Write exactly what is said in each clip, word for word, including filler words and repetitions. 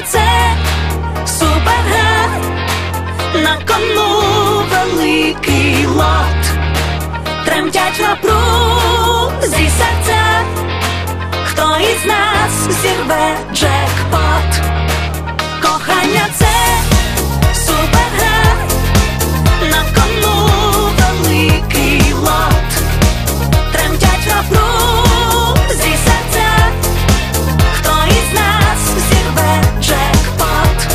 це супергра, на кону великий лот. Тремтять напрузі серця, хто із нас зірве джекпот. Кохання це супергра, на кону великий лот. Тремтять напрузі серця, хто із нас зірве джекпот.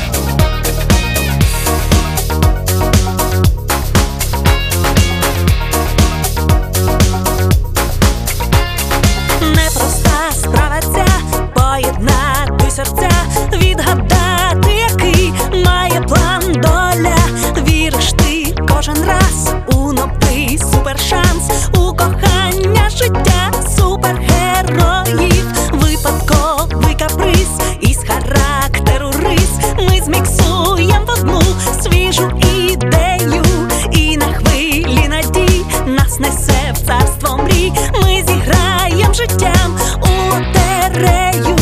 Непроста справа ця поєднати серця, відгадати, який має план доля. Віриш ти кожен раз у новий супершанс, у кохання життя супергероїв. Випадковий каприз із характеру рис ми зміксуєм в одну свіжу ідею, і на хвилі надій нас несе в царство мрій. Ми зіграєм життям у лотерею.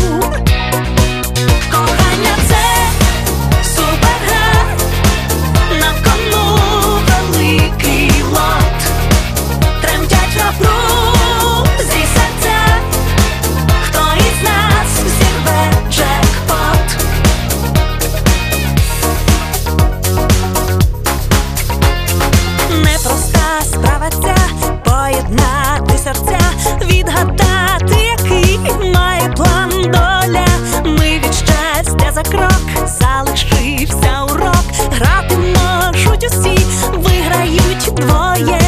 Кохання це супергра, на кону великий лот. Тремтять напрузі серця, хто із нас зірве джекпот. Непроста справа ця поєднати серця, відгадати, який має план доля. Ми від щастя за крок, залишився урок. Грати можуть усі, виграють двоє.